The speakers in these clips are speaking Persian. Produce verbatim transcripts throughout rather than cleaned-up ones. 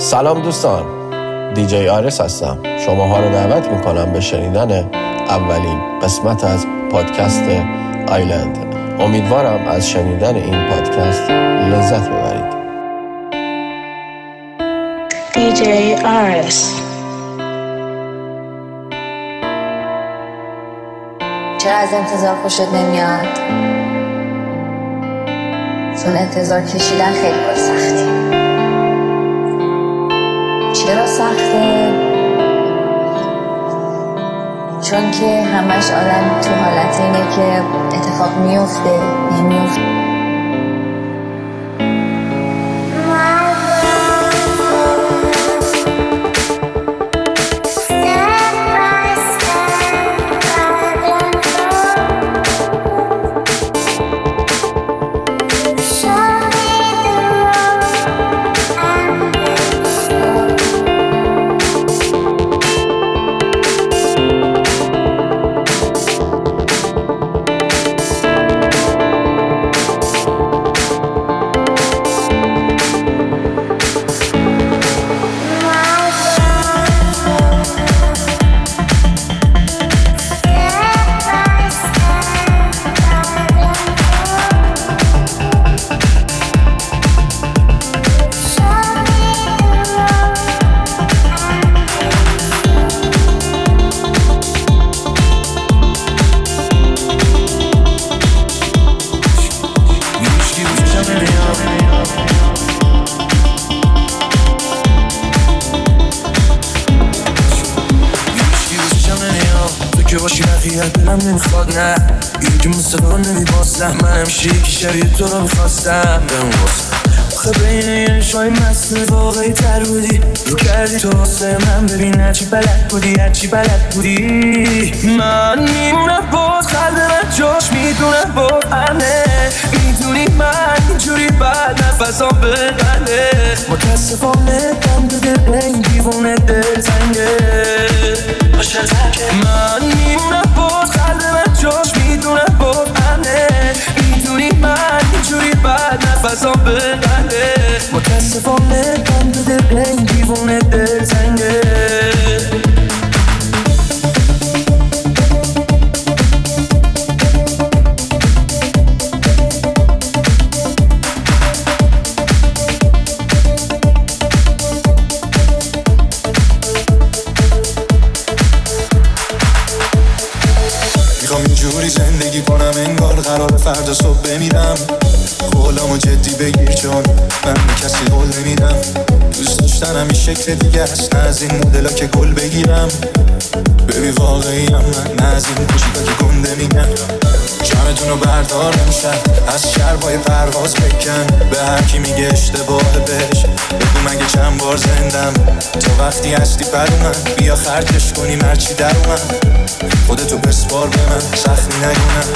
سلام دوستان، دیجی آرس هستم. شماها رو دعوت میکنم به شنیدن اولین قسمت از پادکست آیلند. امیدوارم از شنیدن این پادکست لذت ببرید. دیجی آرس. چرا از انتظار خوشت نمیاد؟ چون انتظار کشیدن خیلی باید سختی. چرا سخته؟ چون که همش آدم تو حالت اینه که اتفاق میفته نمیفته. نمیخواد نه این که مستقل نمیباستم من همیشه یکی شبیه تو رو میخواستم بموستم آخه بین یه نشای مصنف واقعی تر بودی رو کردی تو واسه من ببین هرچی بلد بودی هرچی بلد بودی من میمونم باز قلب من جاش میدونم با همه میدونی من اینجوری بعد نفسام بغله متاسفانه دم به دل این دیوونه دل تنگه من میمونم باز قلب من جاش میدونم با همه میدونی من اینجوری بعد نفسام بغله متاسفانه دم به دل این دیوونه دل تنگه زندگی کنم انگار قرار فردا صبح بمیرم قولامو جدی بگیر چون من به کسی قول نمیدم دوست داشتنم این شکل دیگه است نه از این مدلا که گل بگیرم ببین واقعی هم من نه از این کوچیکا که گنده میگم جانتونو بردار نمیشن از شربای پرواز بکن به هر کی میگه اشتباه بهش بگو مگه چند بار زندم تو وقتی هستی پر من بیا خرجش کنیم هرچی در من خودتو بسپار به من زخمی نگونم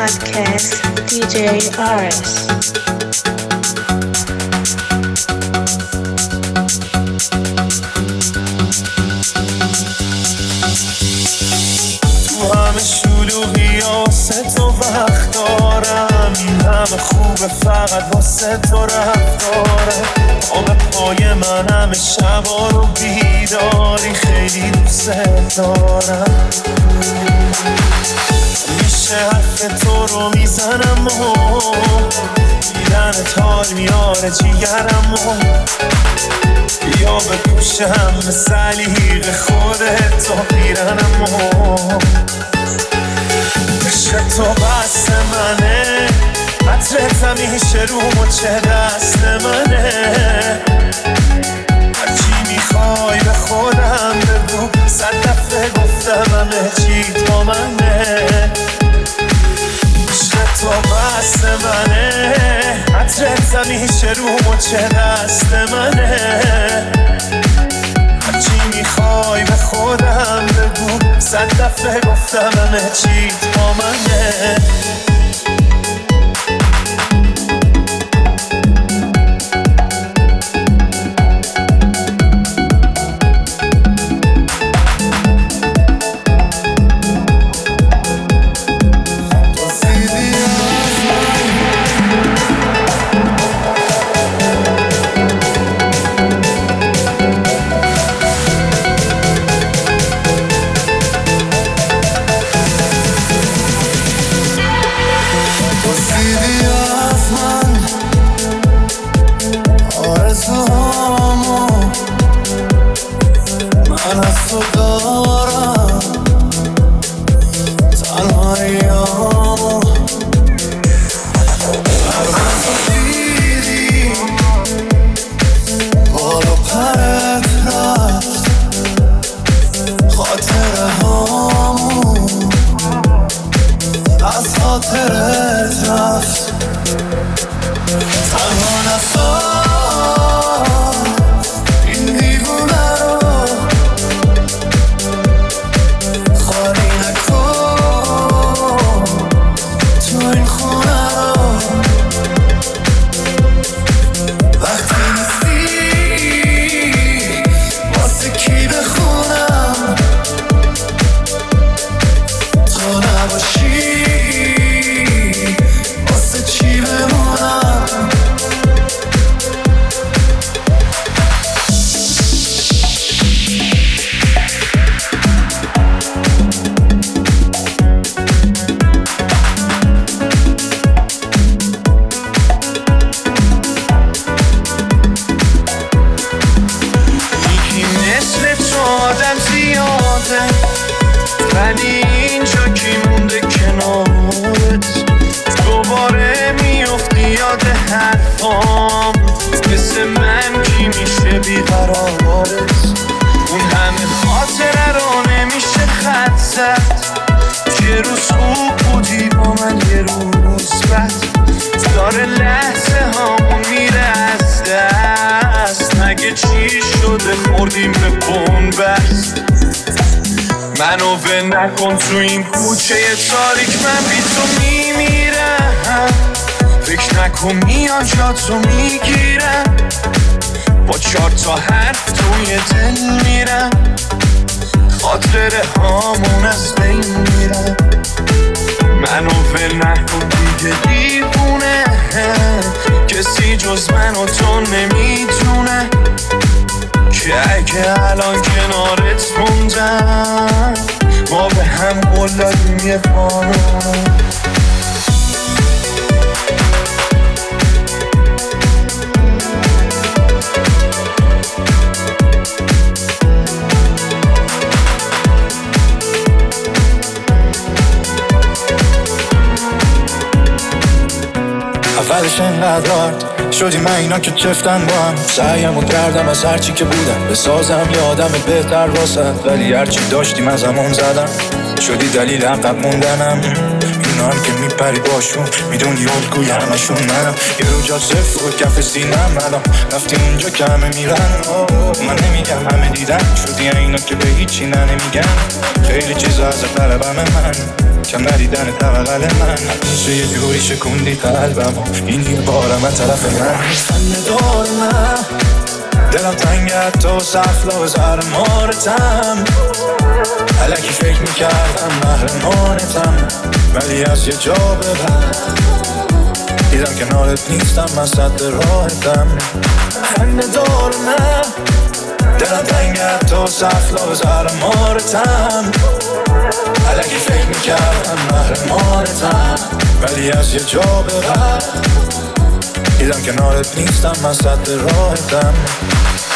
podcast, دی جی آر اس. تو همه شلوغی واسه تو وقت دارم، این همه خوبه فقط واسه تو رفتارم. آب پای من همه شبا رو بیداری، خیلی دوست دارم. میشه حرف تو رو میزنم و دیدن تار میاره جیگرم و یا بپوشم به سلیق خودت تا پیرنم و عشق تو بست منه، عطرت همیشه رو مچه دست منه. هرچی میخوای به خودم بگو، صد دفعه گفتم همه چی تو منه. عشق تو بست منه، عطرت همیشه رو مچه دست منه. هرچی میخوای به خودم بگو، صد دفعه گفتم همه چی تو منه. منو ول نکن تو این کوچه تاریک، من بی تو میمیرم. فکر نکن میان جاتو میگیرم، با چار تا حرف توی دل میرم. خاطره هامون از بین میرم. منو ول نکن دیگه دیوونه، کسی جز من و تو نمیتونه که اگه الان کنارت موندم ما به هم قول دادیم یه خانم. اولش انقدر راحت شدی من اینا که چفتن با هم، سعیمو کردم از هرچی که بودم بسازم یادم بهتر واسد، ولی هرچی داشتیم از همون زدم شدی دلیل عقب موندنم. اینا هم که میپری باشون میدونی الگوی همشون منم، یه رو جا صفر و کف سینم الان رفتی اونجا که همه میرن. من نمیگم همه دیدن شدی اینا که به هیچی نمیگن، خیلی چیزا از قلبم من کم ندیدن بغل من میشه یه جوری شکوندی قلبم این یه بارم از طرف من خنده دار من دلم تنگت تو سفلا و زرمارتم الکی فکر میکردم محرمانتم ولی از یه جا به بعد دیدم کنارت نیستم من صد راحتم خنده دار من دلم تنگت تو سفلا و زرمارتم الکی فکر میکردم محرمانتم ولی از یه جا به بعد دیدم کنارت نیستم من صد راحتم